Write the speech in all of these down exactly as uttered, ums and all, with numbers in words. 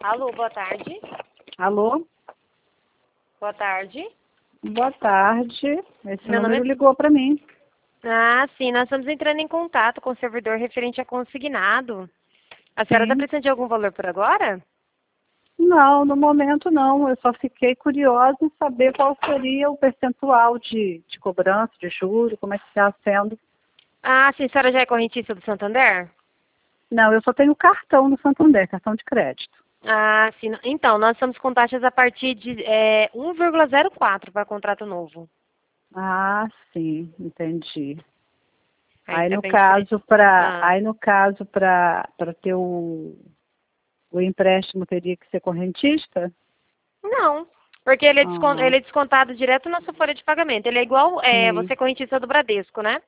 Alô, boa tarde. Alô? Boa tarde. Boa tarde. Esse Meu número nome é... ligou para mim. Ah, sim, nós estamos entrando em contato com o servidor referente a consignado. A senhora está Sim. precisando de algum valor por agora? Não, no momento não. Eu só fiquei curiosa em saber qual seria o percentual de, de cobrança, de juros, como é que está sendo. Ah, sim, a senhora já é correntista do Santander? Não, eu só tenho cartão no Santander, cartão de crédito. Ah, sim. Então, nós estamos com taxas a partir de é, um vírgula zero quatro para contrato novo. Ah, sim, entendi. Aí Aí é no bem diferente. caso para, Ah, aí no caso para para ter o, o empréstimo teria que ser correntista? não, porque ele é, descon- Ah, ele é descontado direto na sua folha de pagamento. Ele é igual, é, sim, você é correntista do Bradesco, né?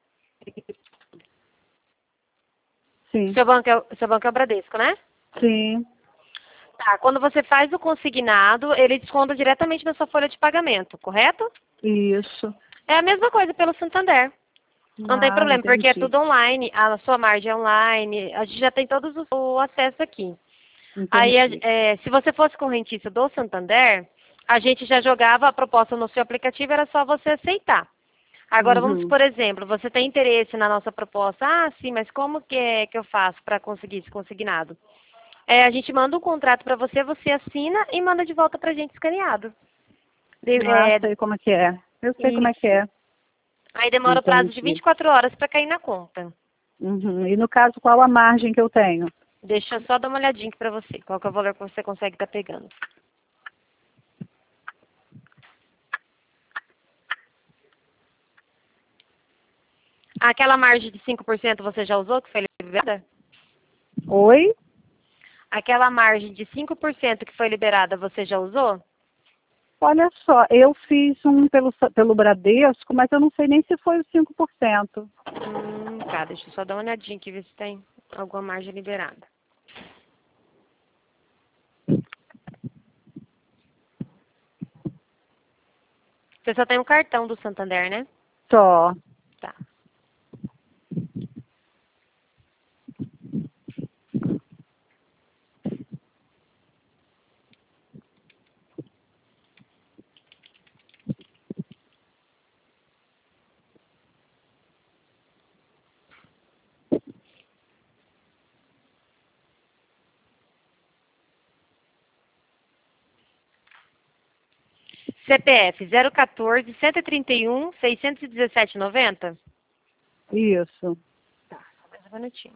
sim, Seu banco é, o- seu banco é o Bradesco, né? sim, Tá, quando você faz o consignado, ele desconta diretamente na sua folha de pagamento, correto? isso. É a mesma coisa pelo Santander. Não tem Ah, problema, porque é entendi, tudo online, a sua margem é online, a gente já tem todos os, o acesso aqui. Aí, a- entendi. é, se você fosse correntista do Santander, a gente já jogava a proposta no seu aplicativo, era só você aceitar. Agora, vamos, Uhum. por exemplo, você tem interesse na nossa proposta? Ah, sim, mas como que é que eu faço para conseguir esse consignado? É, a gente manda um contrato para você, você assina e manda de volta para a gente escaneado. De- Ah, é, sei como é que é. Eu sei como é que isso. é. Aí demora o prazo de vinte Entendi. e quatro horas para cair na conta. Uhum. E no caso, qual a margem que eu tenho? Deixa eu só dar uma olhadinha aqui para você. Qual que é o valor que você consegue estar pegando? Aquela margem de cinco por cento você já usou, que foi liberada? Oi? Aquela margem de cinco por cento que foi liberada, você já usou? Olha só, eu fiz um pelo, pelo Bradesco, mas eu não sei nem se foi os cinco por cento. Hum, tá, deixa eu só dar uma olhadinha aqui, ver se tem alguma margem liberada. Você só tem um cartão do Santander, né? Só. Tá. C P F zero um quatro, cento e trinta e um, seiscentos e dezessete e noventa? Isso. Tá, só mais um minutinho.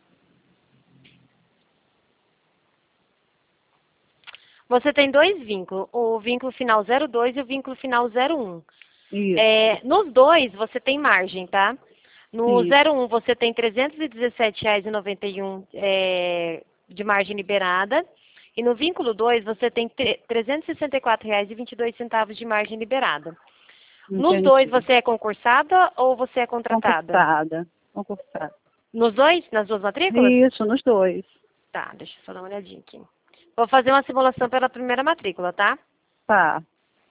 Você tem dois vínculos, o vínculo final zero dois e o vínculo final zero um. Isso. É, nos dois você tem margem, tá? No Isso. zero um você tem trezentos e dezessete reais e noventa e um é, de margem liberada. E no vínculo dois você tem tre- trezentos e sessenta e quatro reais e vinte e dois centavos de margem liberada. Nos dois Entendi. você é concursada ou você é contratada? Concursada. Concursada. Nos dois? Nas duas matrículas? Isso, nos dois. Tá, deixa eu só dar uma olhadinha aqui. Vou fazer uma simulação pela primeira matrícula, tá? Tá.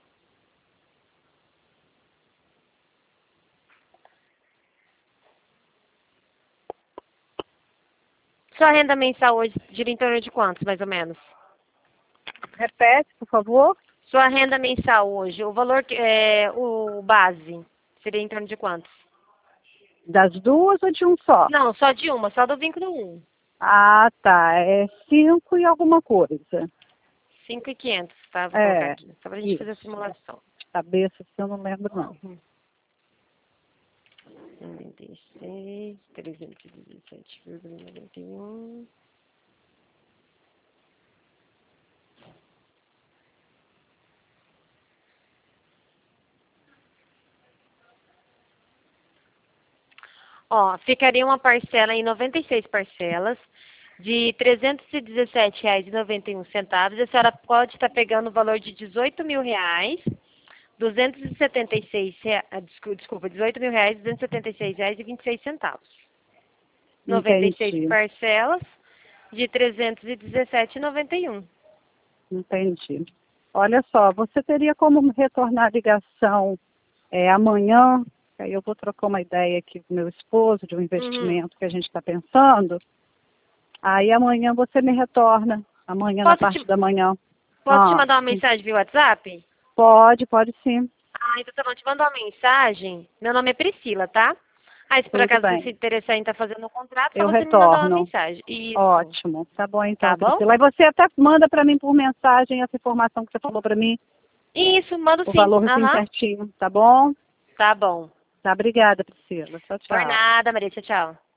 Sua renda mensal hoje gira em torno de quantos, mais ou menos? Repete, por favor. Sua renda mensal hoje, o valor, que é, o base, seria em torno de quantos? Das duas ou de um só? Não, só de uma, só do vínculo um. Ah, tá. É cinco e alguma coisa. cinco mil e quinhentos, tá? Vou colocar É, aqui, só pra gente fazer a isso. simulação. De cabeça, assim, eu não lembro, não. Uhum. noventa e seis, trezentos e dezessete vírgula noventa e um. Ó, ficaria uma parcela em noventa e seis parcelas de trezentos e dezessete reais e noventa e um centavos. A senhora pode estar pegando o valor de dezoito mil reais, duzentos e setenta e seis rea- ah, descu- desculpa, dezoito mil reais, duzentos e setenta e seis reais e vinte e seis centavos. noventa e seis Entendi. parcelas de trezentos e dezessete reais e noventa e um. Entendi. Olha só, você teria como retornar a ligação é, amanhã? Aí eu vou trocar uma ideia aqui com meu esposo de um Uhum. investimento que a gente está pensando. Aí amanhã você me retorna Amanhã, Posso na parte te- da manhã. Posso te Ah, mandar uma mensagem via WhatsApp? pode, pode sim. Ah, então tá bom, te mando uma mensagem. Meu nome é Priscila, tá? Aí, se por Tudo acaso você se bem. interessar em estar fazendo um contrato, só Eu você me mandar uma retorno. mensagem. Isso. Ótimo. Tá bom então, Tá bom? Priscila. Aí você até manda para mim por mensagem essa informação que você falou para mim, Isso, mando o sim. valorzinho Aham. certinho, tá bom? Tá bom. Tá, obrigada, Priscila. Tchau, Por tchau. nada, Maria. Tchau, tchau.